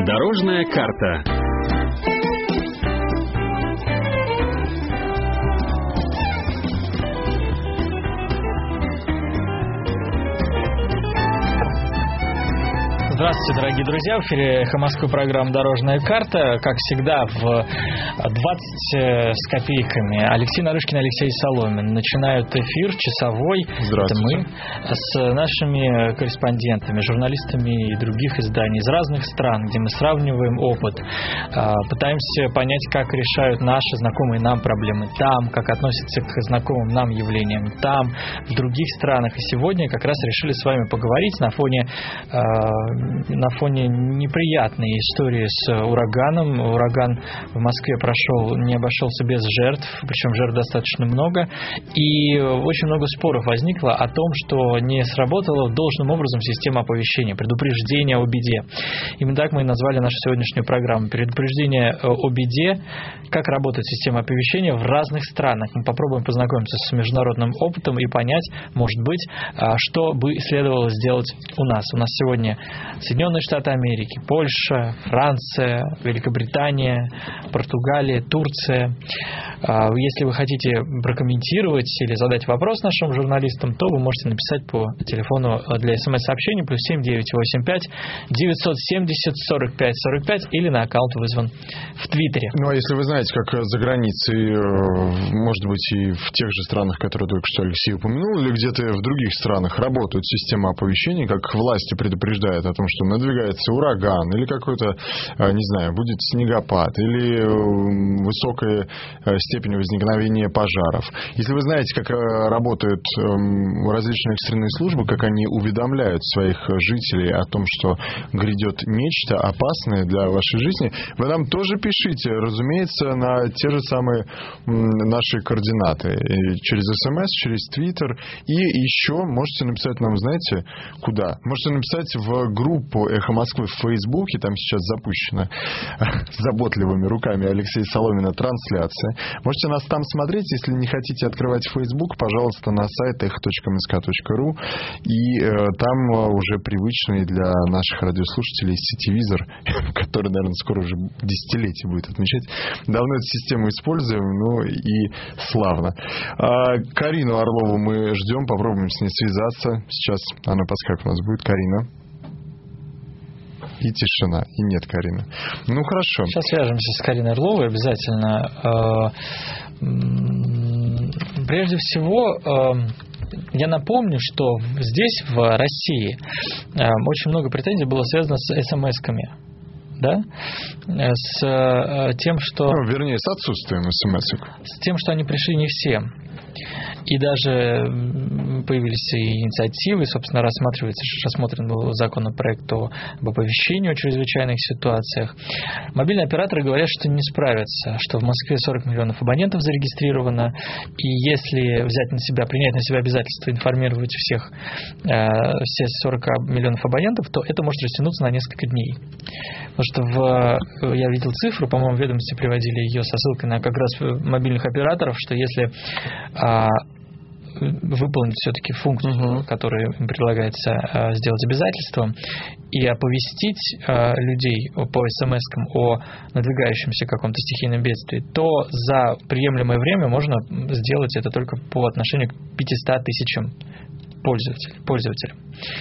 Дорожная карта. Здравствуйте, дорогие друзья. В эфире «Эхо Москвы» программа «Дорожная карта». Как всегда, в 20 с копейками Алексей Нарышкин и Алексей Соломин начинают эфир часовой. Это мы с нашими корреспондентами, журналистами и других изданий из разных стран, где мы сравниваем опыт, пытаемся понять, как решают наши знакомые нам проблемы там, как относятся к знакомым нам явлениям там, в других странах. И сегодня как раз решили с вами поговорить на фоне неприятной истории с ураганом. Ураган в Москве не обошелся без жертв, причем жертв достаточно много. И очень много споров возникло о том, что не сработала должным образом система оповещения, предупреждения о беде. Именно так мы и назвали нашу сегодняшнюю программу. Предупреждение о беде, как работает система оповещения в разных странах. Мы попробуем познакомиться с международным опытом и понять, может быть, что бы следовало сделать у нас. У нас сегодня Соединенные Штаты Америки, Польша, Франция, Великобритания, Португалия, Турция. Если вы хотите прокомментировать или задать вопрос нашим журналистам, то вы можете написать по телефону для смс-сообщений +7 985 970 45 45 или на аккаунт вызван в Твиттере. Ну, а если вы знаете, как за границей, может быть, и в тех же странах, которые только что Алексей упомянул, или где-то в других странах работает система оповещений, как власти предупреждают о том, что надвигается ураган, или какой-то, не знаю, будет снегопад, или высокая степень возникновения пожаров. Если вы знаете, как работают различные экстренные службы, как они уведомляют своих жителей о том, что грядет нечто опасное для вашей жизни, вы нам тоже пишите, разумеется, на те же самые наши координаты. Через СМС, через Твиттер. И еще можете написать нам, знаете, куда? Можете написать в группу «Эхо Москвы» в Фейсбуке. Там сейчас запущена заботливыми руками Алексея Соломина трансляция. Можете нас там смотреть. Если не хотите открывать Фейсбук, пожалуйста, на сайт echo.msk.ru. И там уже привычный для наших радиослушателей сетевизор, который, наверное, скоро уже десятилетие будет отмечать. Давно эту систему используем, ну и славно. Карину Орлову мы ждем, попробуем с ней связаться. Сейчас она по скайпу у нас будет. Карина. И тишина. И нет Карины. Ну, хорошо. Сейчас свяжемся с Кариной Орловой обязательно. Прежде всего, я напомню, что здесь, в России, очень много претензий было связано с смс-ками. Да? С тем, что... Ну, вернее, с отсутствием смс-ок. С тем, что они пришли не все. И даже появились и инициативы, собственно, рассмотрен был законопроект об оповещении о чрезвычайных ситуациях. Мобильные операторы говорят, что не справятся, что в Москве 40 миллионов абонентов зарегистрировано, и если принять на себя обязательство информировать все 40 миллионов абонентов, то это может растянуться на несколько дней. Потому что я видел цифру, по-моему, в ведомстве приводили ее со ссылкой на как раз мобильных операторов, что если выполнить все-таки функцию, которую им предлагается сделать обязательством, и оповестить людей по смс-кам о надвигающемся каком-то стихийном бедствии, то за приемлемое время можно сделать это только по отношению к 500 тысячам пользователей.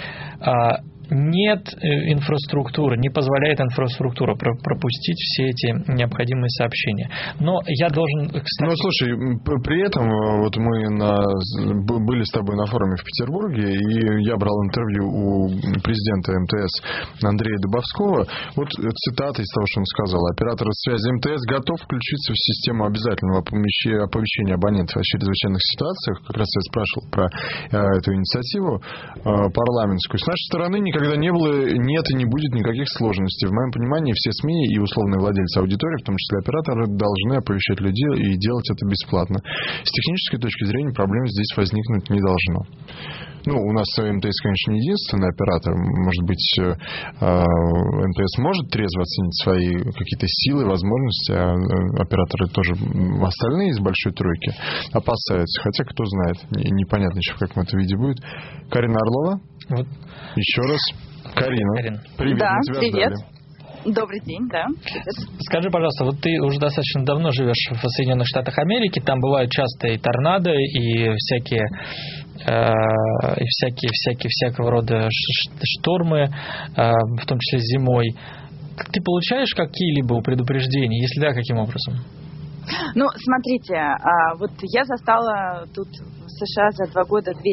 Нет инфраструктуры, не позволяет инфраструктура пропустить все эти необходимые сообщения. Но я должен... Ну, слушай, при этом вот мы были с тобой на форуме в Петербурге, и я брал интервью у президента МТС Андрея Дубовского. Вот цитата из того, что он сказал. Оператор связи МТС готов включиться в систему обязательного оповещения абонентов о чрезвычайных ситуациях. Как раз я спрашивал про эту инициативу парламентскую. С нашей стороны никогда не было, нет и не будет никаких сложностей. В моем понимании все СМИ и условные владельцы аудитории, в том числе операторы, должны оповещать людей и делать это бесплатно. С технической точки зрения проблем здесь возникнуть не должно. Ну, у нас МТС, конечно, не единственный оператор. Может быть, МТС может трезво оценить свои какие-то силы, возможности, а операторы тоже остальные из большой тройки опасаются. Хотя, кто знает, непонятно еще, в каком это виде будет. Карина Орлова? Вот. Еще раз. Карина. Карин. Привет. Да, привет. Ждали. Добрый день, да. Скажи, пожалуйста, вот ты уже достаточно давно живешь в Соединенных Штатах Америки, там бывают часто и торнадо, и всякого рода штормы, в том числе зимой. Ты получаешь какие-либо предупреждения? Если да, каким образом? Ну, смотрите, вот я застала тут в США за 2 года два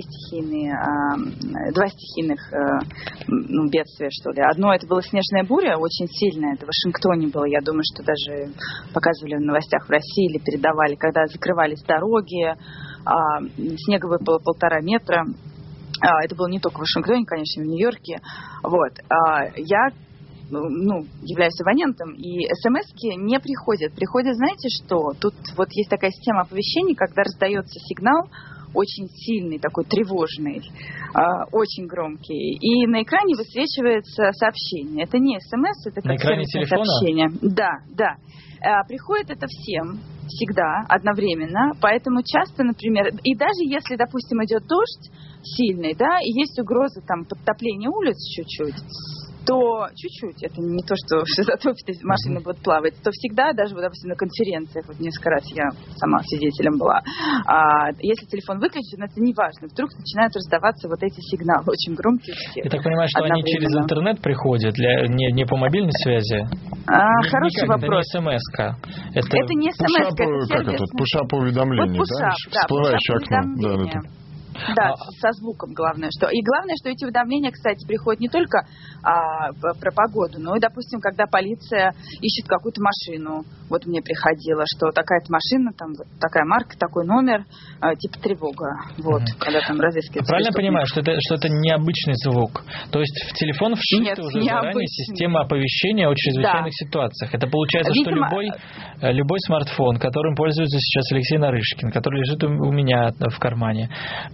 стихийных бедствия, что ли. Одно это была снежная буря, очень сильная, это в Вашингтоне было, я думаю, что даже показывали в новостях в России или передавали, когда закрывались дороги, снега выпало 1,5 метра. Это было не только в Вашингтоне, конечно, и в Нью-Йорке. Вот. Я являюсь абонентом, и смс-ки не приходят. Приходят, знаете что? Тут вот есть такая система оповещений, когда раздается сигнал, очень сильный, такой тревожный, очень громкий, и на экране высвечивается сообщение. Это не смс, это как сервисное сообщение. Да. Приходит это всем, всегда, одновременно, поэтому часто, например, и даже если, допустим, идет дождь сильный, да, и есть угроза там подтопления улиц чуть-чуть, то чуть-чуть, это не то, что затопит, и машины будут плавать, то всегда, даже, допустим, на конференциях, вот несколько раз я сама свидетелем была, если телефон выключен, это не важно, вдруг начинают раздаваться вот эти сигналы, очень громкие у всех. Я так понимаю, что они через интернет приходят, не по мобильной связи? Хороший вопрос. Это не смс-ка. Это не смс-ка, это сервис. Пушап-уведомление, вот да? Всплывающее окно. Да, со звуком главное, что. И главное, что эти уведомления, кстати, приходят не только про погоду, но и, допустим, когда полиция ищет какую-то машину. Вот мне приходило, что такая-то машина, там вот такая марка, такой номер, типа тревога. Вот, когда там разыскивается. Правильно понимаю, что это необычный звук? То есть в телефон вшита уже заранее система оповещения о чрезвычайных ситуациях. Это получается, видимо, что любой смартфон, которым пользуется сейчас Алексей Нарышкин, который лежит у меня в кармане,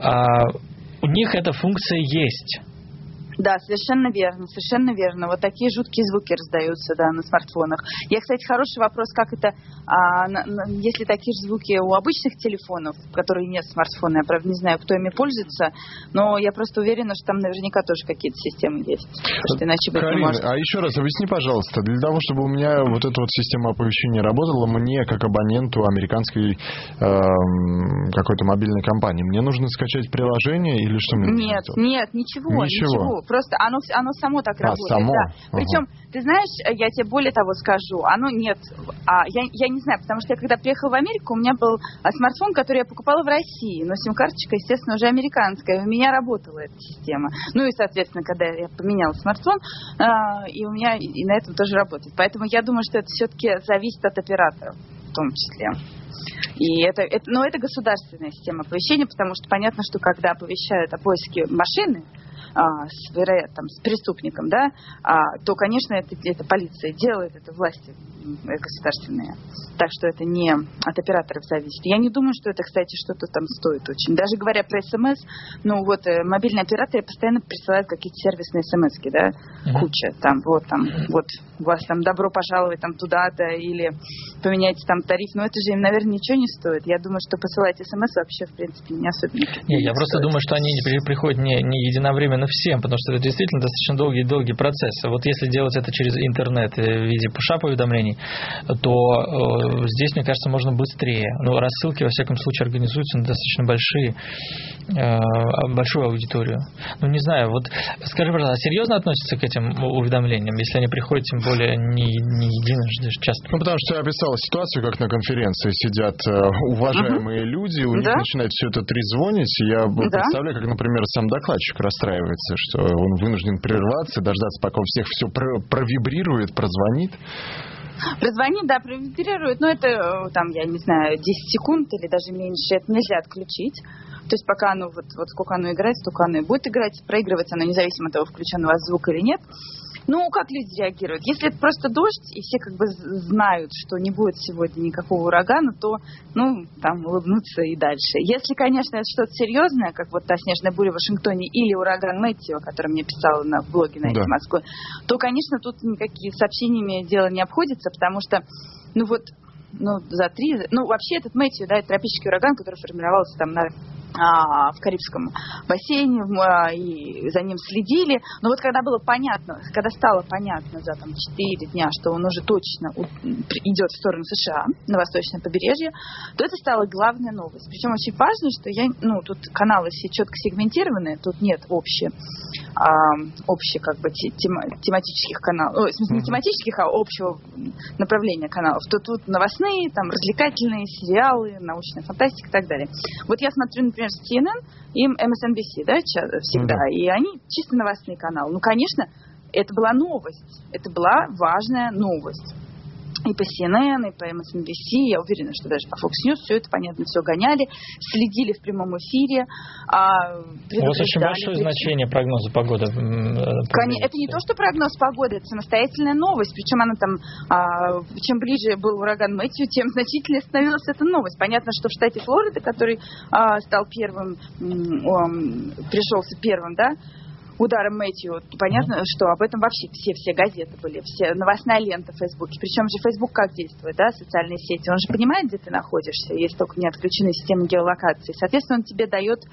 у них эта функция есть. Да, совершенно верно. Вот такие жуткие звуки раздаются, да, на смартфонах. Кстати, хороший вопрос, как это, если такие же звуки у обычных телефонов, которые нет смартфона, я, правда, не знаю, кто ими пользуется, но я просто уверена, что там наверняка тоже какие-то системы есть. Потому что иначе быть не может. А еще раз объясни, пожалуйста, для того, чтобы у меня вот эта вот система оповещения работала, мне, как абоненту американской какой-то мобильной компании, мне нужно скачать приложение или что мне нужно делать? Нет, ничего. Просто оно само так работает. Само? Да. Причем, ты знаешь, я тебе более того скажу, оно нет. Я не знаю, потому что я когда приехала в Америку, у меня был смартфон, который я покупала в России, но сим-карточка, естественно, уже американская. И у меня работала эта система. Ну и, соответственно, когда я поменяла смартфон, и у меня и на этом тоже работает. Поэтому я думаю, что это все-таки зависит от оператора в том числе. И это государственная система оповещения, потому что понятно, что когда оповещают о поиске машины, с преступником, да, то, конечно, это полиция делает, это власти государственные. Так что это не от операторов зависит. Я не думаю, что это, кстати, что-то там стоит очень. Даже говоря про СМС, мобильные операторы постоянно присылают какие-то сервисные СМСки, да, куча. Вот у вас там добро пожаловать там туда-то или поменяйте там тариф. Но это же им, наверное, ничего не стоит. Я думаю, что посылать СМС вообще, в принципе, не особенно. Я просто думаю, что они приходят не единовременно всем, потому что это действительно достаточно долгий процесс. Вот если делать это через интернет в виде пушап-уведомлений, то здесь, мне кажется, можно быстрее. Рассылки, во всяком случае, организуются на достаточно большую аудиторию. Не знаю, вот скажи, пожалуйста, серьезно относятся к этим уведомлениям, если они приходят, тем более, не единожды, часто? Потому что я описала ситуацию, как на конференции сидят уважаемые люди, у них начинает все это трезвонить, и я представляю, как, например, сам докладчик расстраивается, что он вынужден прерваться, дождаться, пока у всех все провибрирует, прозвонит. Прозвонит, да, провибрирует, но это, я не знаю, 10 секунд или даже меньше, это нельзя отключить. То есть пока оно, вот сколько оно играет, столько оно и будет играть, проигрывается оно независимо от того, включен у вас звук или нет. Как люди реагируют? Если это просто дождь, и все знают, что не будет сегодня никакого урагана, то, улыбнуться и дальше. Если, конечно, это что-то серьезное, как вот та снежная буря в Вашингтоне или ураган Мэтью, о котором я писала на блоге на «Эхе Москвы», то, конечно, тут никакими сообщениями дело не обходится, потому что, вообще этот Мэтью, да, это тропический ураган, который формировался там на в Карибском бассейне, и за ним следили. Но вот когда было понятно, когда стало понятно за 4 дня, что он уже точно идет в сторону США, на восточное побережье, то это стала главная новость. Причем очень важно, что тут каналы все четко сегментированы, тут нет общих как бы тематических каналов, в смысле не тематических, а общего направления каналов. Тут новостные, там развлекательные, сериалы, научная фантастика и так далее. Вот я смотрю, например, CNN и MSNBC, да, всегда, и они чисто новостные каналы. Ну, конечно, это была новость, это была важная новость. И по CNN, и по MSNBC, я уверена, что даже по Fox News все это, понятно, все гоняли, следили в прямом эфире. У вас очень большое значение прогноза погоды. Это не то, что прогноз погоды, это самостоятельная новость. Причем она там, чем ближе был ураган Мэтью, тем значительнее становилась эта новость. Понятно, что в штате Флорида, который стал первым, пришелся первым, да, ударом Мэтью, понятно, что об этом вообще все газеты были, все новостная лента в Фейсбуке. Причем же Фейсбук как действует, да, социальные сети? Он же понимает, где ты находишься, если только не отключены системы геолокации. Соответственно, он тебе дает,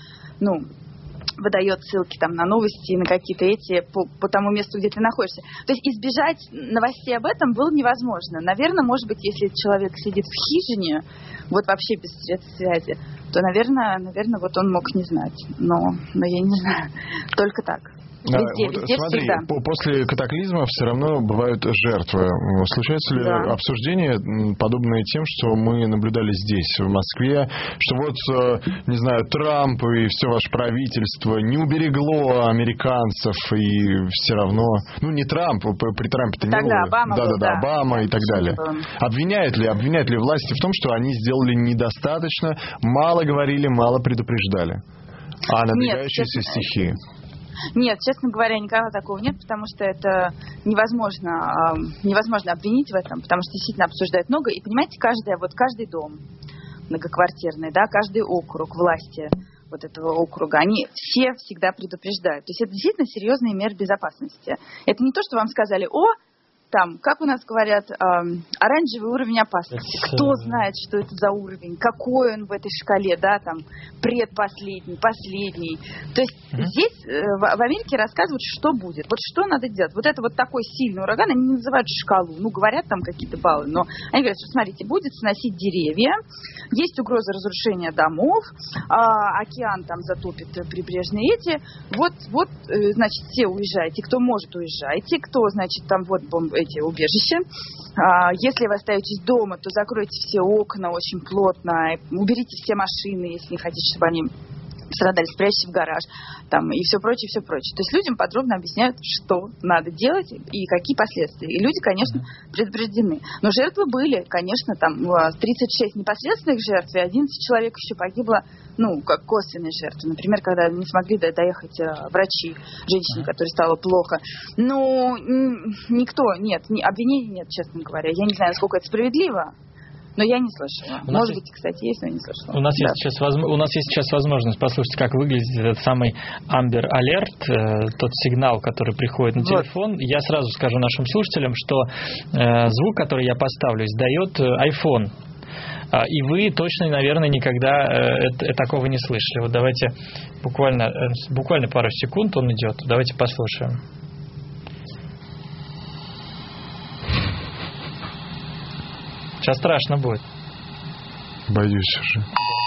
выдает ссылки там на новости, на какие-то по тому месту, где ты находишься. То есть избежать новостей об этом было невозможно. Наверное, может быть, если человек сидит в хижине, вот вообще без средств связи, то, наверное, вот он мог не знать. Но я не знаю. Только так. Везде смотри, всегда. После катаклизма все равно бывают жертвы. Случается ли обсуждение, подобное тем, что мы наблюдали здесь, в Москве, что вот, не знаю, Трамп и все ваше правительство не уберегло американцев, и все равно... Не Трамп, при Трампе-то не было. Обама был, Обама и так далее. Обвиняют ли власти в том, что они сделали недостаточно, мало говорили, мало предупреждали о надвигающейся стихии? Нет, честно говоря, никогда такого нет, потому что это невозможно обвинить в этом, потому что действительно обсуждают много. И понимаете, каждый дом многоквартирный, да, каждый округ власти вот этого округа, они все всегда предупреждают. То есть это действительно серьезные меры безопасности. Это не то, что вам сказали: там, как у нас говорят, оранжевый уровень опасности. Кто знает, что это за уровень, какой он в этой шкале, да, там, предпоследний, последний. То есть здесь в Америке рассказывают, что будет, вот что надо делать. Вот это вот такой сильный ураган, они не называют шкалу, говорят там какие-то баллы, но они говорят, что, смотрите, будет сносить деревья, есть угроза разрушения домов, океан там затопит прибрежные значит, все уезжайте, кто может, уезжайте, кто, значит, там эти убежища. Если вы остаетесь дома, то закройте все окна очень плотно, уберите все машины, если не хотите, чтобы они пострадали, спрячьте в гараж, там, и все прочее, все прочее. То есть людям подробно объясняют, что надо делать и какие последствия. И люди, конечно, предупреждены. Но жертвы были, конечно, там 36 непосредственных жертв, и 11 человек еще погибло, как косвенные жертвы. Например, когда не смогли доехать врачи, женщине, которой стало плохо. Обвинений нет, честно говоря. Я не знаю, насколько это справедливо. Но я не слышала. Может быть, кстати, есть, но я не слышала. У нас есть сейчас возможность послушать, как выглядит этот самый Amber Alert, тот сигнал, который приходит на телефон. Я сразу скажу нашим слушателям, что звук, который я поставлю, издает iPhone. И вы точно, наверное, никогда такого не слышали. Вот давайте буквально пару секунд он идет. Давайте послушаем. Сейчас страшно будет. Боюсь уже.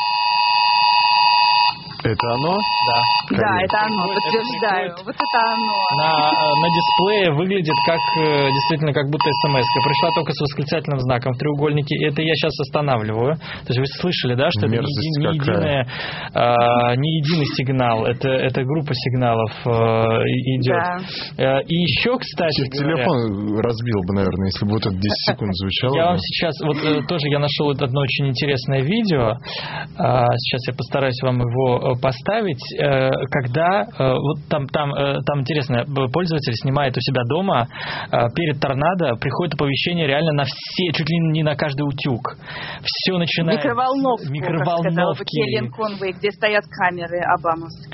Это оно? Да. Да, это оно, подтверждаю. Вот это оно. На дисплее выглядит действительно как будто смс-ка. Пришла только с восклицательным знаком в треугольнике. И это я сейчас останавливаю. То есть вы слышали, да, что это не единый сигнал. Это группа сигналов идет. Да. И еще, кстати говоря... Телефон разбил бы, наверное, если бы вот это 10 секунд звучало. Я вам сейчас... тоже я нашел одно очень интересное видео. Сейчас я постараюсь вам его поставить, когда там интересно, пользователь снимает у себя дома, перед торнадо приходит оповещение реально на все, чуть ли не на каждый утюг. Все начинает... Микроволновки. Келлен Конвей, где стоят камеры обамовские.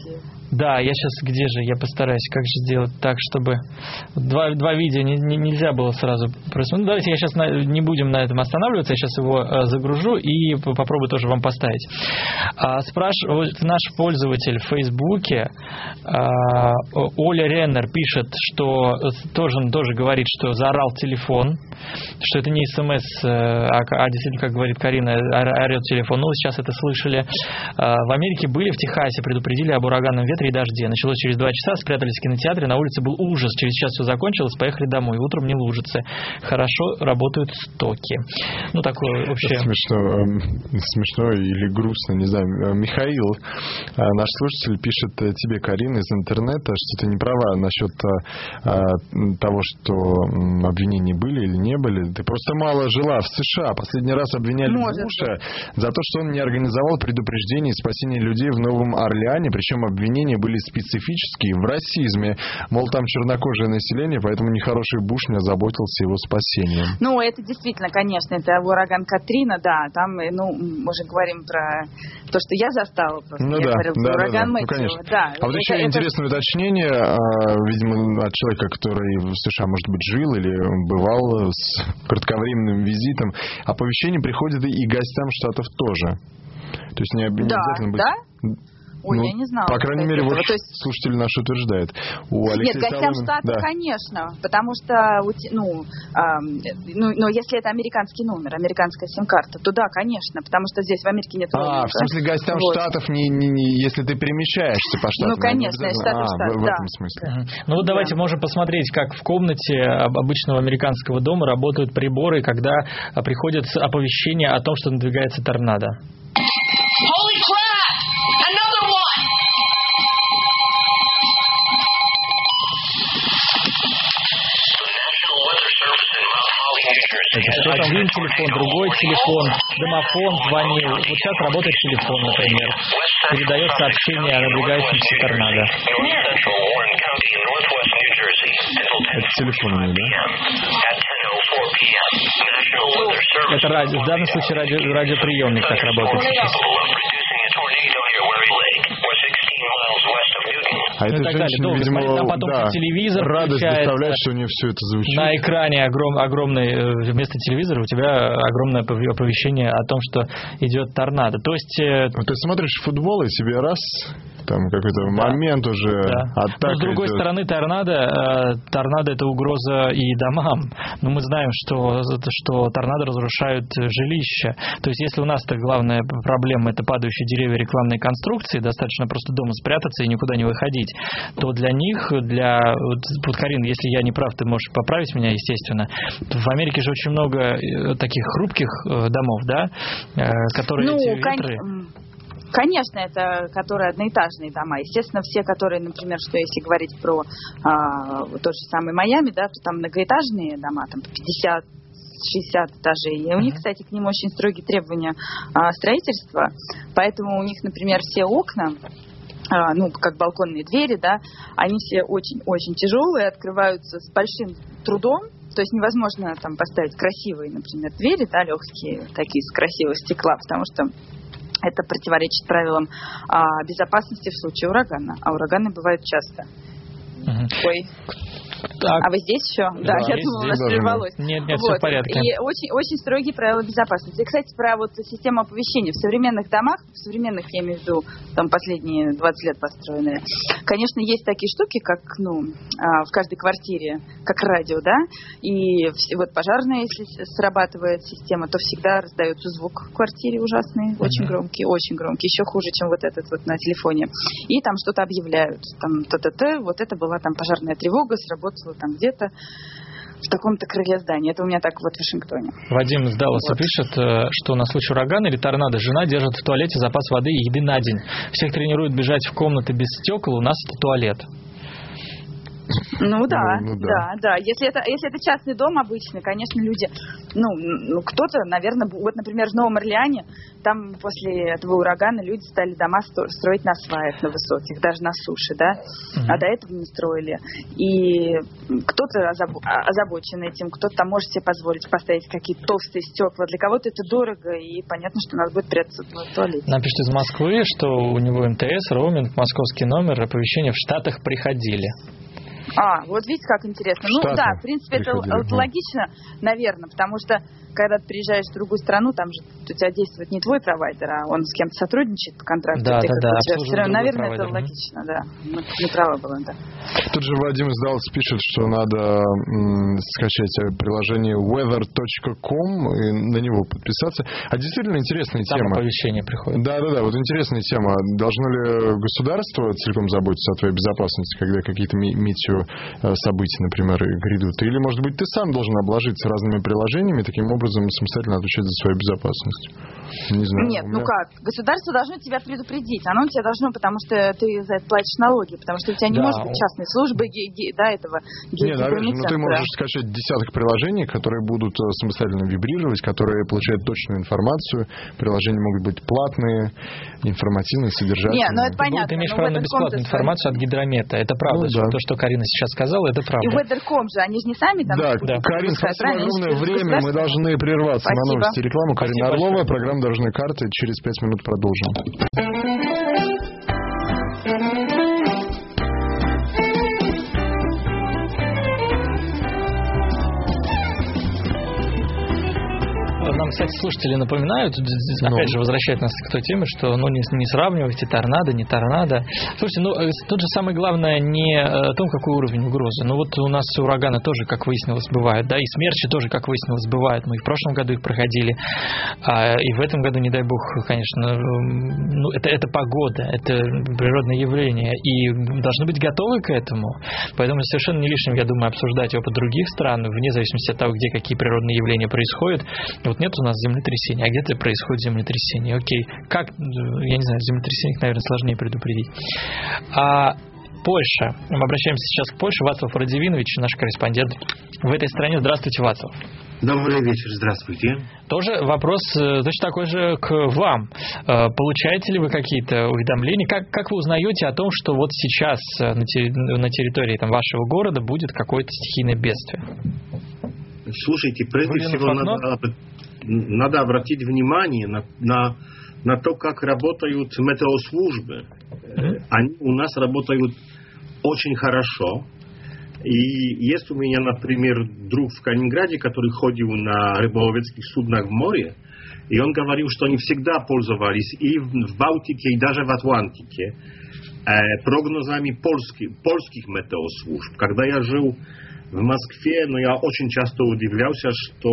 Да, я сейчас я постараюсь, как же сделать так, чтобы два видео нельзя было сразу просмотреть. Давайте я сейчас не будем на этом останавливаться, я сейчас его загружу и попробую тоже вам поставить. Спрашивает наш пользователь в Фейсбуке, Оля Реннер пишет, что тоже говорит, что заорал телефон, что это не СМС, а действительно, как говорит Карина, орет телефон. Ну, сейчас это слышали. В Америке были, в Техасе предупредили об ураганном ветре и дожде. Началось через 2 часа, спрятались в кинотеатре, на улице был ужас. Через час все закончилось, поехали домой. Утром не лужицы. Хорошо работают стоки. Ну, такое вообще... Смешно или грустно, не знаю. Михаил, наш слушатель, пишет тебе, Карина, из интернета, что ты не права насчет того, что обвинения были или не были. Ты просто мало жила в США. Последний раз обвиняли Буша за то, что он не организовал предупреждение и спасение людей в Новом Орлеане, причем обвинения были специфические в расизме. Мол, там чернокожее население, поэтому нехороший Буш не озаботился его спасением. Ну, это действительно, конечно, это ураган Катрина, да. Там, мы же говорим про то, что я застала. Ураган Мэтью. Ну, конечно. Да. А вот еще интересное уточнение, видимо, от человека, который в США, может быть, жил или бывал с кратковременным визитом. Оповещение приходит и гостям штатов тоже. То есть не обязательно быть... Да? Ой, я не знала. По крайней мере, вот слушатель наш утверждает. Нет, гостям штата, конечно. Потому что, но если это американский номер, американская сим-карта, то да, конечно. Потому что здесь в Америке нет роуминга. В смысле гостям штатов, если ты перемещаешься по штатам? Ну, конечно, из штата в штат, в этом смысле. Ну, вот давайте можем посмотреть, как в комнате обычного американского дома работают приборы, когда приходит оповещение о том, что надвигается торнадо. Что там, один телефон, другой телефон, домофон звонил. Вот сейчас работает телефон, например. Передает сообщение о надвигающемся торнадо. Это телефонный, да? Это в данном случае радиоприемник так работает сейчас. А это женщина, видимо, там потом телевизор радость доставляет, что у нее все это звучит. На экране огромный, вместо телевизора у тебя огромное оповещение о том, что идет торнадо. То есть... Ты смотришь футбол, и тебе раз... Там какой-то момент уже атака. Но с другой стороны, торнадо это угроза и домам. Но мы знаем, что торнадо разрушают жилища. То есть, если у нас-то главная проблема это падающие деревья, рекламные конструкции, достаточно просто дома спрятаться и никуда не выходить, то для них, вот, Карин, если я не прав, ты можешь поправить меня, естественно. В Америке же очень много таких хрупких домов, да, которые эти ветры... Конечно, это которые одноэтажные дома. Естественно, все, которые, например, что если говорить про тот же самый Майами, да, то там многоэтажные дома, там 50-60 этажей. И у них, кстати, к ним очень строгие требования строительства. Поэтому у них, например, все окна, как балконные двери, да, они все очень-очень тяжелые, открываются с большим трудом. То есть невозможно там поставить красивые, например, двери, да, легкие, такие из красивого стекла, потому что это противоречит правилам безопасности в случае урагана. А ураганы бывают часто. Ой. Так. А вы здесь еще? Да, я думала, у нас прервалось. Нет, все в порядке. И очень строгие правила безопасности. И, кстати, про систему оповещения. В современных домах, я имею в виду, там последние 20 лет построенные, конечно, есть такие штуки, как, в каждой квартире, как радио, да, и вот пожарная, если срабатывает система, то всегда раздается звук в квартире ужасный, очень громкий, еще хуже, чем вот этот вот на телефоне. И там что-то объявляют, там вот это была там пожарная тревога, сработала там где-то в таком-то крыле здания. Это у меня так вот в Вашингтоне. Вадим из Далласа пишет, что на случай урагана или торнадо жена держит в туалете запас воды и еды на день. Всех тренирует бежать в комнаты без стекол, у нас это туалет. Ну да. Если это частный дом обычный, конечно, люди, кто-то, наверное, вот, например, в Новом Орлеане, там после этого урагана люди стали дома строить на сваях, на высоких, даже на суше, да, а до этого не строили. И кто-то озабочен этим, кто-то там может себе позволить поставить какие-то толстые стекла. Для кого-то это дорого, и понятно, что надо будет прятаться в туалете. Нам пишут из Москвы, что у него МТС, роуминг, московский номер, оповещения в Штатах приходили. Вот видите, как интересно. В принципе, это логично, наверное, потому что когда ты приезжаешь в другую страну, там же у тебя действует не твой провайдер, а он с кем-то сотрудничает по контракту. Наверное, это логично, да. Не право было, да. Тут же Вадим из Далласа пишет, что надо скачать приложение weather.com и на него подписаться. А действительно интересная тема. Там оповещение приходит. Да, вот интересная тема. Должно ли государство целиком заботиться о твоей безопасности, когда какие-то метеособытия, например, грядут? Или, может быть, ты сам должен обложиться разными приложениями, таким образом самостоятельно отвечать за свою безопасность? Не знаю. Нет, как? Государство должно тебя предупредить. Оно тебя должно, потому что ты за это платишь налоги, потому что у тебя не может быть частной службы, этого. Нет, ты можешь скачать десяток приложений, которые будут самостоятельно вибрировать, которые получают точную информацию. Приложения могут быть платные, информативные, содержательные. Нет, это понятно. Ты имеешь право на бесплатную информацию от Гидромета. Это правда. То, что Карина сейчас сказала, это правда. И Weather.com же, они же не сами там... Да, Карин, спасибо огромное время. Мы должны прерваться на новости и рекламу. Карина Орлова, программа «Дорожные карты». Через 5 минут продолжим. Нам, кстати, слушатели напоминают, опять же, возвращают нас к той теме, что не сравнивайте торнадо, не торнадо. Слушайте, тут же самое главное не о том, какой уровень угрозы. У нас ураганы тоже, как выяснилось, бывают, да, и смерчи тоже, как выяснилось, бывают. Мы и в прошлом году их проходили, и в этом году, не дай бог, конечно, это погода, это природное явление, и должны быть готовы к этому. Поэтому совершенно не лишним, я думаю, обсуждать опыт других стран, вне зависимости от того, где какие природные явления происходят. Нет у нас землетрясения, а где-то происходит землетрясение. Окей, как, я не знаю, землетрясение, наверное, сложнее предупредить. Польша. Мы обращаемся сейчас к Польше. Вацлав Радивинович, наш корреспондент в этой стране. Здравствуйте, Вацлав. Добрый вечер, здравствуйте. Тоже вопрос точно такой же к вам. Получаете ли вы какие-то уведомления? Как вы узнаете о том, что вот сейчас на территории вашего города будет какое-то стихийное бедствие? Слушайте, прежде всего надо обратить внимание на то, как работают метеослужбы. Они у нас работают очень хорошо. И есть у меня, например, друг в Калининграде, который ходил на рыболовецких суднах в море, и он говорил, что они всегда пользовались и в Балтике, и даже в Атлантике прогнозами польских метеослужб. Когда я жил в Москве, я очень часто удивлялся,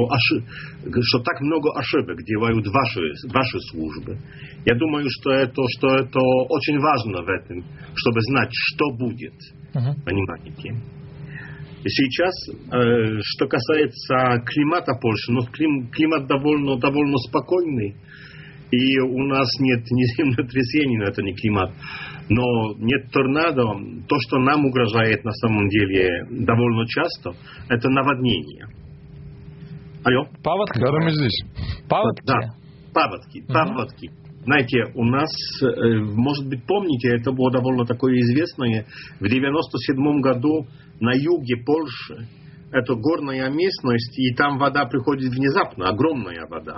что так много ошибок делают ваши службы. Я думаю, что это очень важно в этом, чтобы знать, что будет. Понимаете? Сейчас, что касается климата Польши, климат довольно спокойный. И у нас нет ни землетрясений, но это не климат. Но нет торнадо. То, что нам угрожает на самом деле довольно часто, это наводнение. Алло? Паводки? Да, мы здесь. Паводки? Да, паводки. Знаете, у нас, может быть, помните, это было довольно такое известное, в 97 году на юге Польши, это горная местность, и там вода приходит внезапно, огромная вода.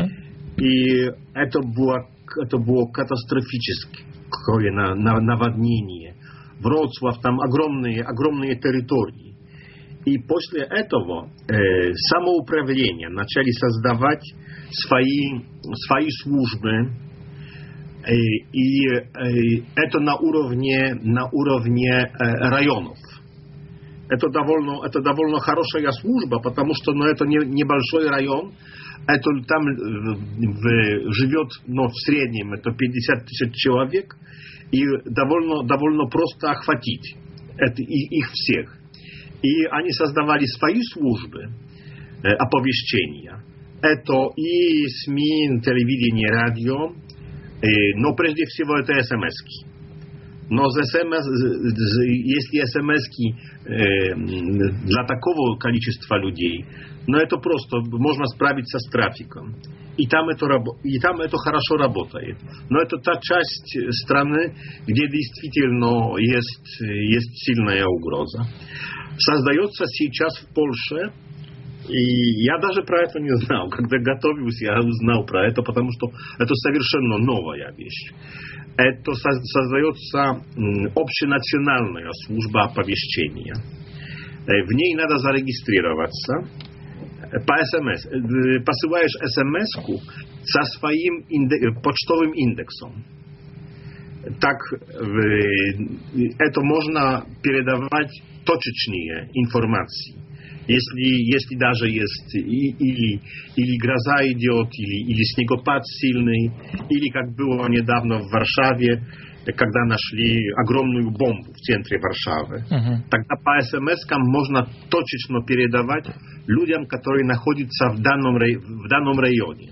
И это было катастрофическое наводнение. Вроцлав, там огромные территории. И после этого самоуправление начали создавать свои службы. И это на уровне районов. Это довольно хорошая служба, потому что это небольшой район. Это там живет, в среднем это 50 тысяч человек, и довольно просто охватить их всех. И они создавали свои службы оповещения. Это и СМИ, телевидение, радио, но прежде всего это СМС-ки. Но если СМС-ки для такого количества людей, но это просто можно справиться с трафиком. И там это хорошо работает. Но это та часть страны, где действительно есть сильная угроза. Создается сейчас в Польше, и я даже про это не знал. Когда готовился, я узнал про это, потому что это совершенно новая вещь. Это создается общенациональная служба оповещения. В ней надо зарегистрироваться. По СМС. Посылаешь СМС-ку со своим почтовым индексом. Так это можно передавать точечные информации. Если даже есть или гроза идет, или снегопад сильный, или как было недавно в Варшаве, когда нашли огромную бомбу в центре Варшавы. Тогда по СМС-кам можно точечно передавать людям, которые находятся в данном районе.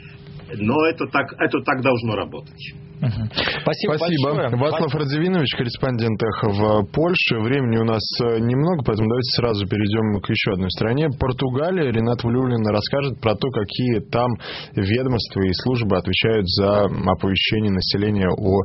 Но это так должно работать. Спасибо большое. Вацлав Радзивинович, корреспондент «Эхо» в Польше. Времени у нас немного, поэтому давайте сразу перейдем к еще одной стране. Португалия. Ренат Влюлин расскажет про то, какие там ведомства и службы отвечают за оповещение населения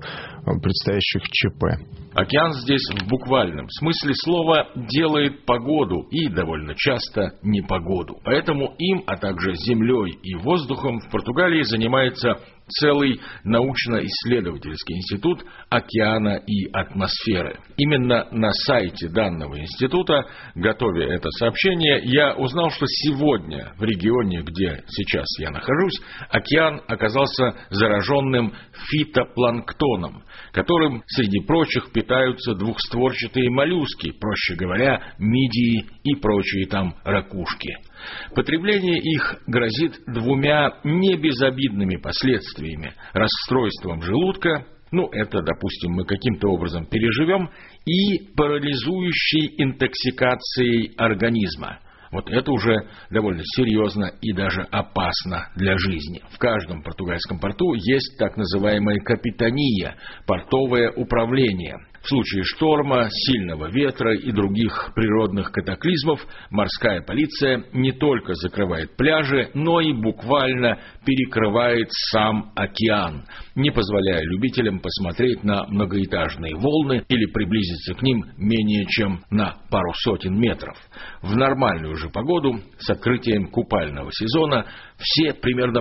о предстоящих ЧП. Океан здесь в буквальном смысле слова делает погоду и довольно часто непогоду. Поэтому им, а также землей и воздухом в Португалии занимается целый научно-исследовательский институт океана и атмосферы. Именно на сайте данного института, готовя это сообщение, я узнал, что сегодня в регионе, где сейчас я нахожусь, океан оказался зараженным фитопланктоном, которым, среди прочих, питаются двухстворчатые моллюски, проще говоря, мидии и прочие там ракушки. Потребление их грозит двумя небезобидными последствиями: расстройством желудка, это, допустим, мы каким-то образом переживем, и парализующей интоксикацией организма. Вот это уже довольно серьезно и даже опасно для жизни. В каждом португальском порту есть так называемая капитания, портовое управление. В случае шторма, сильного ветра и других природных катаклизмов морская полиция не только закрывает пляжи, но и буквально перекрывает сам океан, не позволяя любителям посмотреть на многоэтажные волны или приблизиться к ним менее чем на пару сотен метров. В нормальную же погоду, с открытием купального сезона, все примерно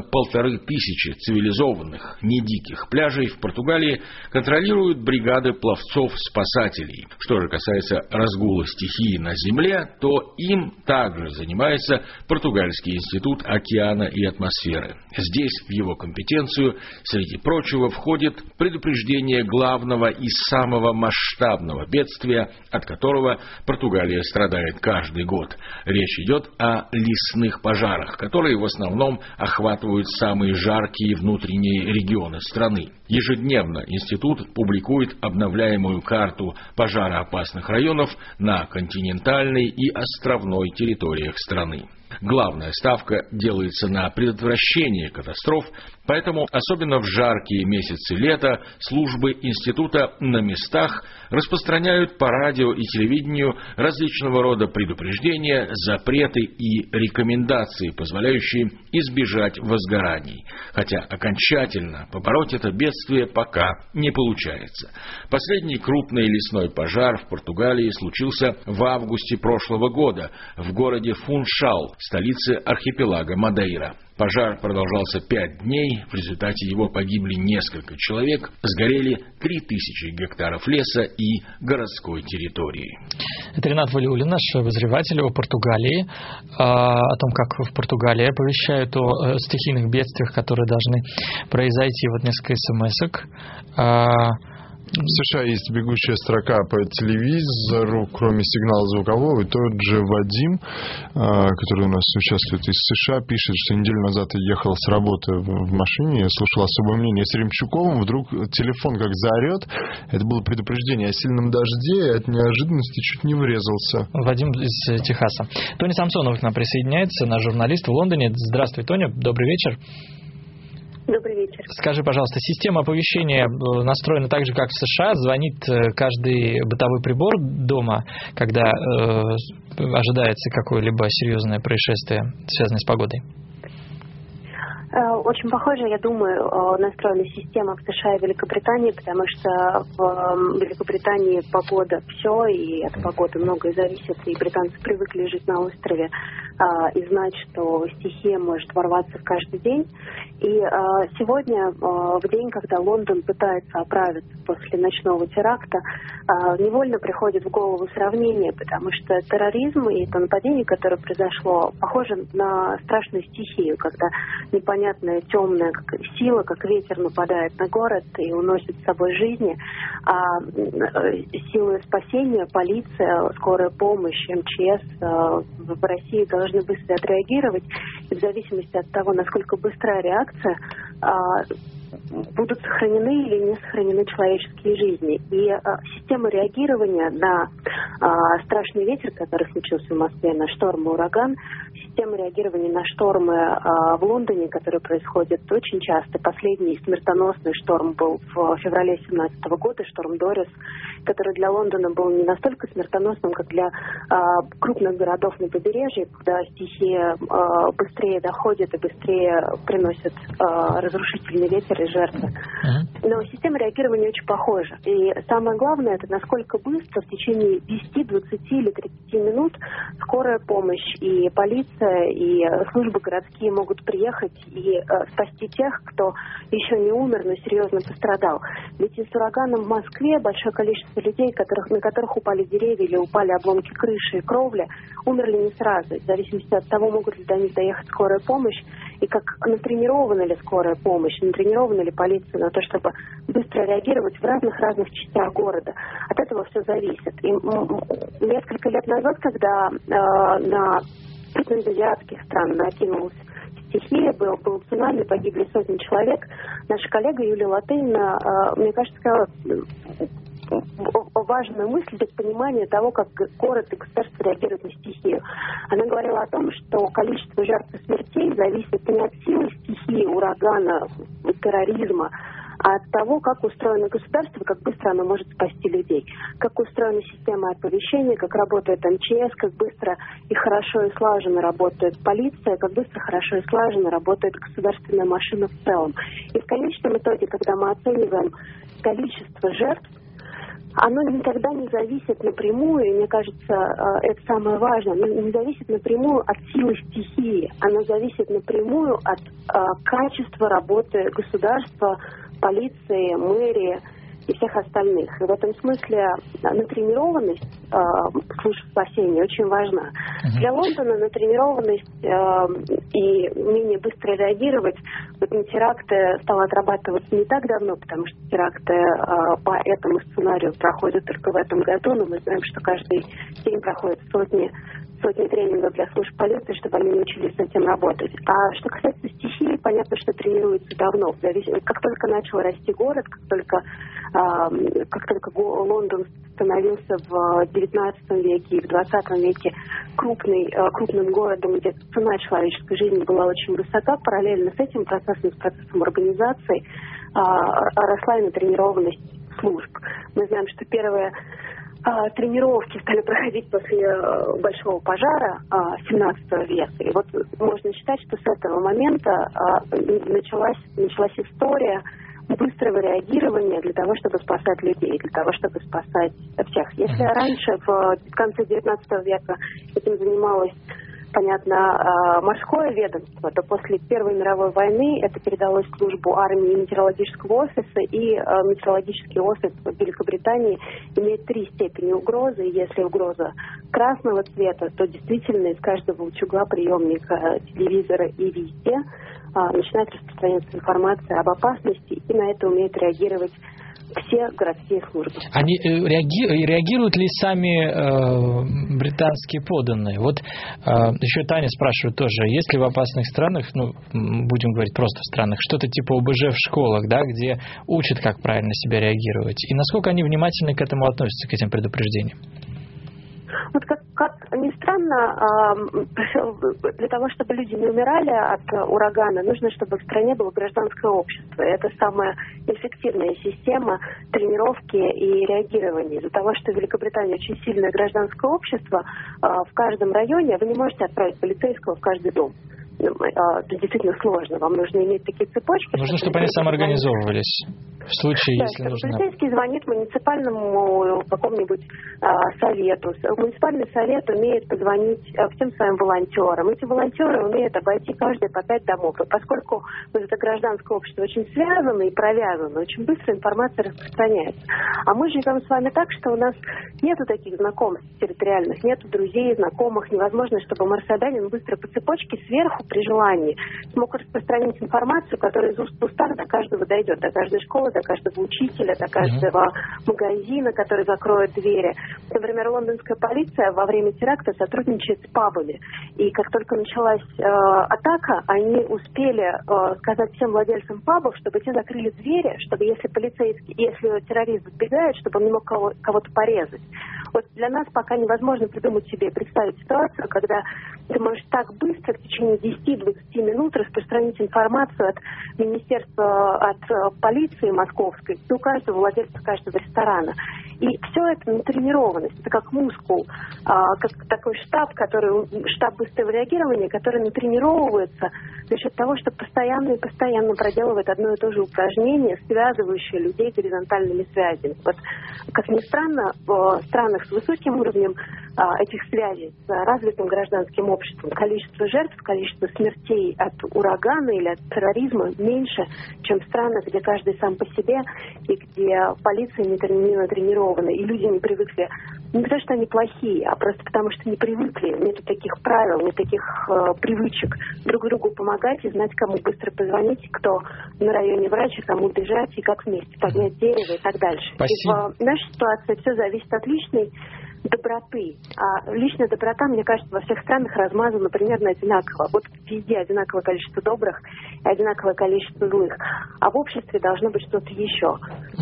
1500 цивилизованных, не диких пляжей в Португалии контролируют бригады пловцов-спасателей. Что же касается разгула стихии на земле, то им также занимается Португальский институт океана и атмосферы. Здесь в его компетенцию, среди прочего, входит предупреждение главного и самого масштабного бедствия, от которого Португалия страдает каждый год. Речь идет о лесных пожарах, которые в основном охватывают самые жаркие внутренние регионы страны. Ежедневно институт публикует обновляемую карту пожароопасных районов на континентальной и островной территориях страны. Главная ставка делается на предотвращение катастроф, поэтому особенно в жаркие месяцы лета службы института на местах распространяют по радио и телевидению различного рода предупреждения, запреты и рекомендации, позволяющие избежать возгораний. Хотя окончательно побороть это бедствие пока не получается. Последний крупный лесной пожар в Португалии случился в августе прошлого года в городе Фуншал, столице архипелага Мадейра. Пожар продолжался 5 дней, в результате его погибли несколько человек, сгорели 3000 гектаров леса и городской территории. Это Ренат Влюлин, наш обозреватель о Португалии, о том, как в Португалии оповещают о стихийных бедствиях, которые должны произойти. Вот несколько смс-ок. В США есть бегущая строка по телевизору, кроме сигнала звукового, и тот же Вадим, который у нас участвует из США, пишет, что неделю назад я ехал с работы в машине, я слушал особое мнение с Ремчуковым, вдруг телефон как заорет, это было предупреждение о сильном дожде, и от неожиданности чуть не врезался. Вадим из Техаса. Тони Самсонов к нам присоединяется, наш журналист в Лондоне. Здравствуй, Тоня, добрый вечер. Добрый вечер. Скажи, пожалуйста, система оповещения настроена так же, как в США? Звонит каждый бытовой прибор дома, когда ожидается какое-либо серьезное происшествие, связанное с погодой? Очень похоже, я думаю, настроена система в США и Великобритании, потому что в Великобритании погода все, и от погоды многое зависит, и британцы привыкли жить на острове и знать, что стихия может ворваться в каждый день. И сегодня, в день, когда Лондон пытается оправиться после ночного теракта, невольно приходит в голову сравнение, потому что терроризм и то нападение, которое произошло, похоже на страшную стихию, когда непонятная темная сила, как ветер, нападает на город и уносит с собой жизни, а силы спасения, полиция, скорая помощь, МЧС в России должны быстро отреагировать, и в зависимости от того, насколько быстрая реакция, будут сохранены или не сохранены человеческие жизни. И система реагирования на страшный ветер, который случился в Москве, на шторм и ураган, система реагирования на штормы в Лондоне, которые происходят очень часто. Последний смертоносный шторм был в феврале 2017 года, шторм Дорис, который для Лондона был не настолько смертоносным, как для крупных городов на побережье, когда стихия быстрее доходит и быстрее приносит разрушительный ветер и жертвы. Но система реагирования очень похожа. И самое главное, это насколько быстро, в течение 10, 20 или 30 минут скорая помощь и полиция, и службы городские могут приехать и спасти тех, кто еще не умер, но серьезно пострадал. Ведь с ураганом в Москве большое количество людей, на которых упали деревья или упали обломки крыши и кровли, умерли не сразу. В зависимости от того, могут ли до них доехать скорая помощь, и как натренирована ли скорая помощь, натренирована ли полиция на то, чтобы быстро реагировать в разных частях города. От этого все зависит. И несколько лет назад, когда на азиатских стран накинулась стихия, был цунами, погибли сотни человек, наша коллега Юлия Латынина, мне кажется, сказала важную мысль для понимания того, как город и государство реагируют на стихию. Она говорила о том, что количество жертв и смертей зависит не от силы стихии, урагана, терроризма, а от того, как устроено государство, как быстро оно может спасти людей, как устроена система оповещения, как работает МЧС, как быстро и хорошо и слаженно работает полиция, как быстро, хорошо и слаженно работает государственная машина в целом. И в конечном итоге, когда мы оцениваем количество жертв, оно никогда не зависит напрямую, и мне кажется, это самое важное, оно не зависит напрямую от силы стихии, оно зависит напрямую от качества работы государства, полиции, мэрии и всех остальных. И в этом смысле натренированность служб спасения очень важна. Для Лондона натренированность и умение быстро реагировать на теракты стало отрабатываться не так давно, потому что теракты по этому сценарию проходят только в этом году, но мы знаем, что каждый день проходят сотни тренингов для служб полиции, чтобы они научились с этим работать. А что касается стихии, понятно, что тренируется давно. Как только начал расти город, как только Лондон становился в 19 веке и в 20 веке крупным городом, где цена человеческой жизни была очень высока, параллельно с этим процессом, с процессом урбанизации, росла и натренированность служб. Мы знаем, что первые тренировки стали проходить после большого пожара 17 века. И вот можно считать, что с этого момента началась история быстрого реагирования для того, чтобы спасать людей, для того, чтобы спасать всех. Если раньше, в конце 19 века, этим занималось, понятно, морское ведомство, то после Первой мировой войны это передалось в службу армии и метеорологического офиса, и метеорологический офис в Великобритании имеет 3 степени угрозы, и если угроза красного цвета, то действительно из каждого утюга приемника, телевизора и везде начинает распространяться информация об опасности, и на это умеют реагировать все городские службы. Они реагируют ли сами британские подданные? Вот еще Таня спрашивает тоже, есть ли в опасных странах, будем говорить просто в странах, что-то типа ОБЖ в школах, да, где учат, как правильно себя реагировать? И насколько они внимательно к этому относятся, к этим предупреждениям? Вот как Как ни странно, для того, чтобы люди не умирали от урагана, нужно, чтобы в стране было гражданское общество. И это самая эффективная система тренировки и реагирования. Из-за того, что в Великобритании очень сильное гражданское общество, в каждом районе вы не можете отправить полицейского в каждый дом. Это действительно сложно. Вам нужно иметь такие цепочки. Нужно, чтобы они самоорганизовывались. В случае, да, если нужно... Полицейский звонит муниципальному какому-нибудь совету. Муниципальный совет умеет позвонить всем своим волонтерам. Эти волонтеры умеют обойти каждый по 5 домов. И поскольку это гражданское общество очень связано и провязано, очень быстро информация распространяется. А мы живем с вами так, что у нас нету таких знакомств территориальных, нету друзей, знакомых. Невозможно, чтобы марсианин быстро по цепочке сверху при желании смог распространить информацию, которая из уст в устах до каждого дойдет, до каждой школы, до каждого учителя, до каждого магазина, который закроет двери. Например, лондонская полиция во время теракта сотрудничает с пабами. И как только началась атака, они успели сказать всем владельцам пабов, чтобы те закрыли двери, чтобы если террорист сбегает, чтобы он не мог кого-то порезать. Вот для нас пока невозможно придумать себе и представить ситуацию, когда ты можешь так быстро, в течение 10-20 минут распространить информацию от министерства, от полиции московской до каждого владельца каждого ресторана. И все это натренированность, это как мускул, как такой штаб быстрого реагирования, который натренировывается за счет того, что постоянно и постоянно проделывает одно и то же упражнение, связывающее людей горизонтальными связями. Вот, как ни странно, в странах с высоким уровнем этих связей, с развитым гражданским обществом, количество жертв, количество смертей от урагана или от терроризма меньше, чем в странах, где каждый сам по себе и где полиция не натренирована, и люди не привыкли. Не потому, что они плохие, а просто потому, что не привыкли. Нет таких правил, нет таких привычек друг другу помогать и знать, кому быстро позвонить, кто на районе врача, кому бежать и как вместе поднять дерево и так дальше. Спасибо. И в нашей ситуации все зависит от личной доброты. А личная доброта, мне кажется, во всех странах размазана примерно одинаково. Вот везде одинаковое количество добрых и одинаковое количество злых. А в обществе должно быть что-то еще,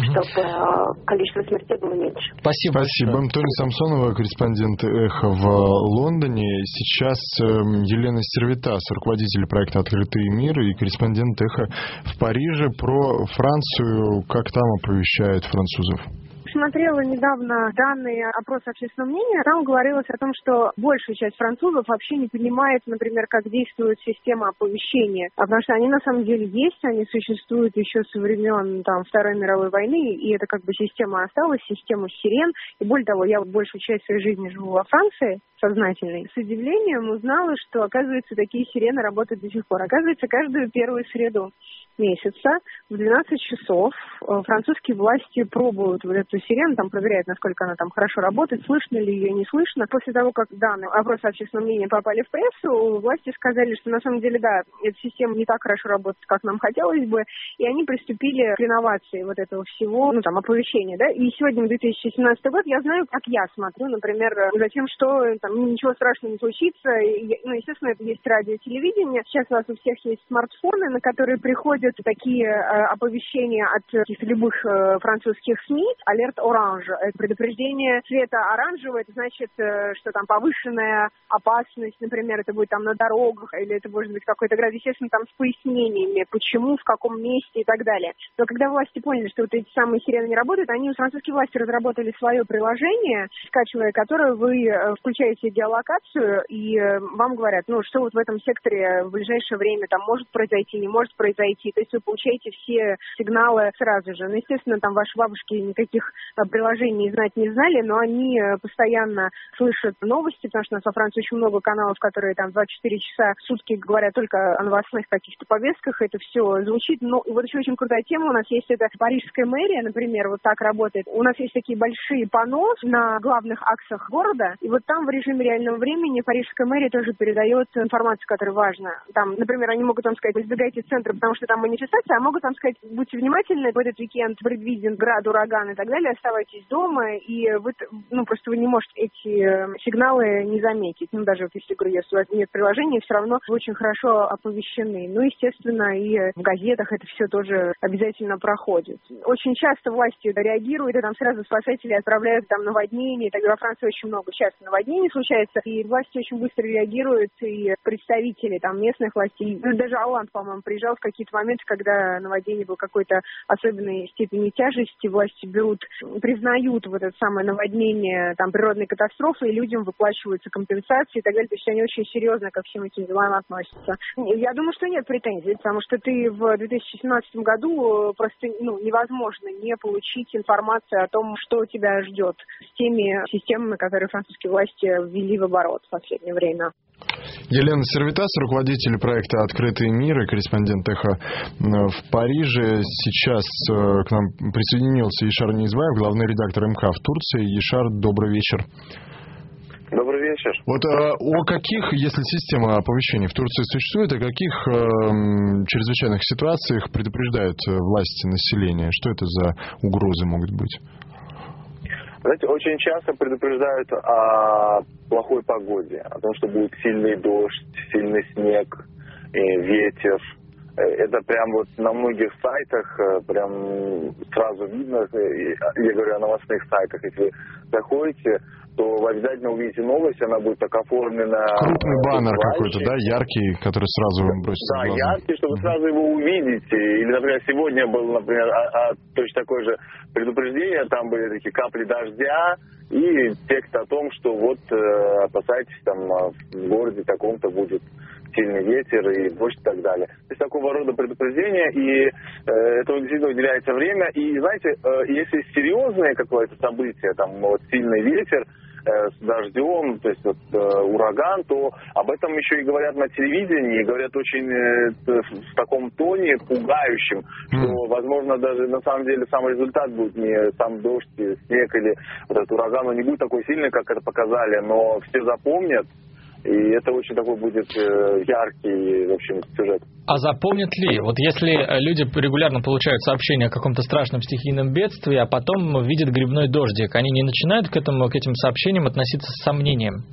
чтобы количество смертей было меньше. Спасибо. Антония Самсонова, корреспондент «Эхо» в Лондоне. Сейчас Елена Сервитас, руководитель проекта «Открытый мир» и корреспондент «Эхо» в Париже. Про Францию, как там оповещают французов? Смотрела недавно данные опроса общественного мнения. Там говорилось о том, что большая часть французов вообще не понимает, например, как действует система оповещения. Потому что они на самом деле есть, они существуют еще со времен Второй мировой войны, и это как бы система осталась, система сирен. И более того, я большую часть своей жизни живу во Франции, сознательной. С удивлением узнала, что, оказывается, такие сирены работают до сих пор. Оказывается, каждую первую среду месяца в 12 часов французские власти пробуют вот эту сирену, проверяют, насколько она хорошо работает, слышно ли ее, не слышно. После того, как данные опроса общественного мнения попали в прессу, власти сказали, что на самом деле, да, эта система не так хорошо работает, как нам хотелось бы, и они приступили к реновации вот этого всего, оповещения, да. И сегодня, 2017 год, я знаю, как я смотрю, например, за тем, что ничего страшного не случится. Естественно, это есть радио, телевидение. Сейчас у вас у всех есть смартфоны, на которые приходят такие оповещения от любых французских СМИ. Алерт оранж. Это предупреждение цвета оранжевого. Это значит, что повышенная опасность, например, это будет на дорогах, или это может быть какой-то град. Естественно, с пояснениями, почему, в каком месте и так далее. Но когда власти поняли, что вот эти самые сирены не работают, французские власти разработали свое приложение, скачивая которое вы включаете геолокацию, и вам говорят, что вот в этом секторе в ближайшее время может произойти, не может произойти. То есть вы получаете все сигналы сразу же. Естественно, ваши бабушки никаких приложений знать не знали, но они постоянно слышат новости, потому что у нас во Франции очень много каналов, которые 24 часа в сутки говорят только о новостных каких-то повестках. Это все звучит. Но и вот еще очень крутая тема у нас есть, это парижская мэрия, например, вот так работает. У нас есть такие большие панно на главных аксах города, и вот там в режиме реального времени парижская мэрия тоже передает информацию, которая важна. Например, они могут сказать, избегайте центра, потому что там манифестация, а могут сказать, будьте внимательны, в этот уикенд предвиден град, ураган и так далее, оставайтесь дома, и вы, просто вы не можете эти сигналы не заметить. Даже если, если у вас нет приложения, все равно вы очень хорошо оповещены. Естественно, и в газетах это все тоже обязательно проходит. Очень часто власти реагируют, и сразу спасатели отправляют наводнения, и тогда во Франции очень много часто наводнений случается. случается. И власти очень быстро реагируют, и представители там местных властей, даже Оланд, по-моему, приезжал в какие-то моменты, когда наводнение было какой-то особенной степени тяжести, власти признают вот это самое наводнение, там, природной катастрофы, и людям выплачиваются компенсации и так далее. То есть они очень серьезно ко всем этим делам относятся. Я думаю, что нет претензий, потому что ты в 2017 году просто невозможно не получить информацию о том, что тебя ждет с теми системами, которые французские власти ввели в оборот в последнее время. Елена Сервитас, руководитель проекта «Открытый мир» и корреспондент «Эхо» в Париже. Сейчас к нам присоединился Ешар Неизбаев, главный редактор МХ в Турции. Ешар, добрый вечер. Добрый вечер. Вот о каких, если система оповещений в Турции существует, о каких чрезвычайных ситуациях предупреждают власти населения? Что это за угрозы могут быть? Знаете, очень часто предупреждают о плохой погоде, о том, что будет сильный дождь, сильный снег, ветер. Это прям вот на многих сайтах прям сразу видно, я говорю о новостных сайтах, если вы заходите, то обязательно увидите новость, она будет так оформлена. Крупный баннер какой-то, да, яркий, который сразу бросится в глаза. Да, яркий, чтобы сразу его увидите. Или, например, сегодня был, например, точно такое же предупреждение, там были такие капли дождя и текст о том, что вот опасайтесь, там в городе таком-то будет сильный ветер и дождь и так далее. То есть такого рода предупреждения, и это действительно уделяется время. И, знаете, если серьезное какое-то событие, там вот сильный ветер, с дождем, то есть вот, ураган, то об этом еще и говорят на телевидении, и говорят очень в таком тоне пугающем, что, возможно, даже на самом деле сам результат будет не сам дождь, снег или вот этот ураган, он не будет такой сильный, как это показали, но все запомнят, и это очень такой будет яркий, в общем, сюжет. А запомнят ли? Вот если люди регулярно получают сообщения о каком-то страшном стихийном бедствии, а потом видят грибной дождик, они не начинают к этим сообщениям относиться с сомнением?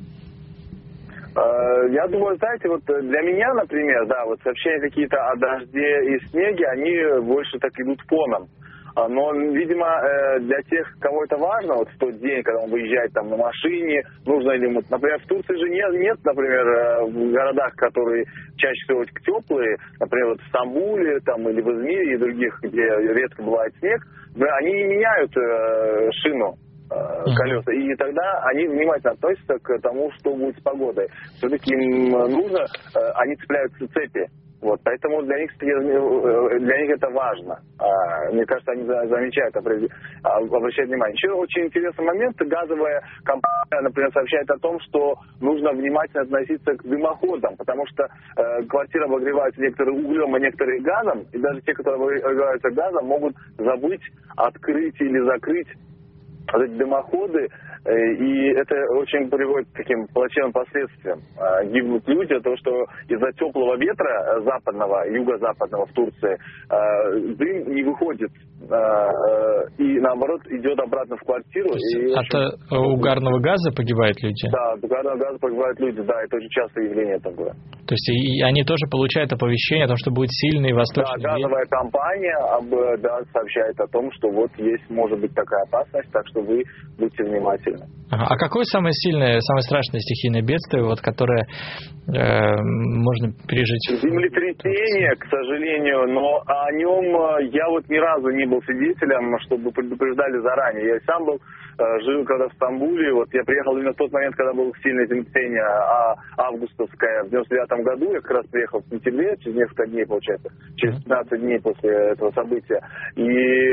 Я думаю, знаете, вот для меня, например, да, вот сообщения какие-то о дожде и снеге, они больше так идут фоном. Но, видимо, для тех, кого это важно, вот в тот день, когда он выезжает там на машине, нужно ли ему... Например, в Турции же нет, например, в городах, которые чаще всего теплые, например, вот в Стамбуле там, или в Измире и других, где редко бывает снег, они не меняют шину, колеса, и тогда они внимательно относятся к тому, что будет с погодой. Все-таки им нужно, они цепляются цепи. Вот, поэтому для них это важно. Мне кажется, они замечают, обращают внимание. Еще очень интересный момент. Газовая компания, например, сообщает о том, что нужно внимательно относиться к дымоходам, потому что квартиры обогреваются некоторые углем, а некоторые газом, и даже те, которые обогреваются газом, могут забыть открыть или закрыть эти дымоходы, и это очень приводит к таким плачевным последствиям. Гибнут люди, потому что из-за теплого ветра западного, юго-западного в Турции, дым не выходит, и наоборот идет обратно в квартиру. От угарного газа погибают люди? Да, от угарного газа погибают люди, да, это очень частое явление такое. То есть и они тоже получают оповещение о том, что будет сильный восточный ветер? Да, газовая компания сообщает о том, что вот есть, может быть, такая опасность, так что вы будьте внимательны. Ага. А какое самое сильное, самое страшное стихийное бедствие, вот, которое можно пережить? Землетрясение, к сожалению, но о нем я вот ни разу не был свидетелем, чтобы предупреждали заранее. Я сам жил когда в Стамбуле, вот я приехал именно в тот момент, когда было сильное землетрясение августовское в 99-м году, я как раз приехал в сентябре, через несколько дней, получается, через 15 дней после этого события, и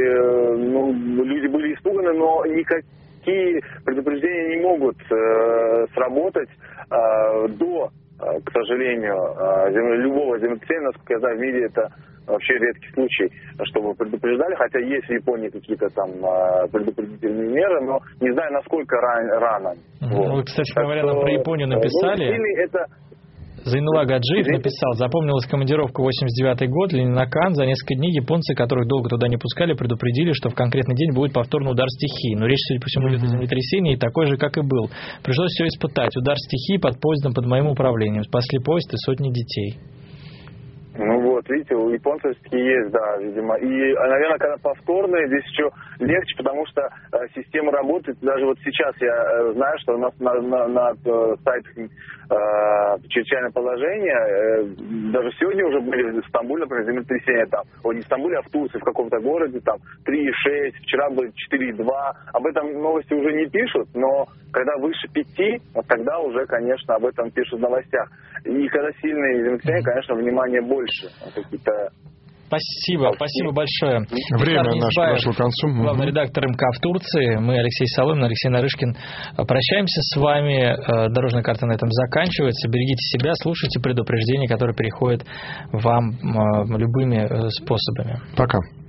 люди были испуганы, но никакие предупреждения не могут сработать до, к сожалению, любого землетрясения, насколько я знаю, в мире это вообще редкий случай, чтобы предупреждали, хотя есть в Японии какие-то там предупредительные меры, но не знаю, насколько рано. Вот. Вы, кстати говоря, нам про Японию написали. Зайнула Гаджиев написал: запомнилась командировка 89-й год, Ленинакан. За несколько дней японцы, которых долго туда не пускали, предупредили, что в конкретный день будет повторный удар стихии. Но речь, судя по всему, идет о землетрясении, такой же, как и был. Пришлось все испытать. Удар стихии под поездом под моим управлением. Спасли поезд и сотни детей. Ну вот, Вот видите, у японцев такие есть, да, видимо. И, наверное, когда повторные, здесь еще легче, потому что система работает. Даже вот сейчас я знаю, что у нас на сайтах чрезвычайное положение, даже сегодня уже были в Стамбуле, например, землетрясения там, не в Стамбуле, а в Турции, в каком-то городе, там 3,6, вчера было 4,2. Об этом новости уже не пишут, но когда выше 5, вот тогда уже, конечно, об этом пишут в новостях. И когда сильные землетрясения, конечно, внимание больше. Какие-то... Спасибо большое. Время наше подошло к концу. Главный редактор МК в Турции. Мы, Алексей Соломин, Алексей Нарышкин, прощаемся с вами. Дорожная карта на этом заканчивается. Берегите себя, слушайте предупреждения, которые переходят вам любыми способами. Пока.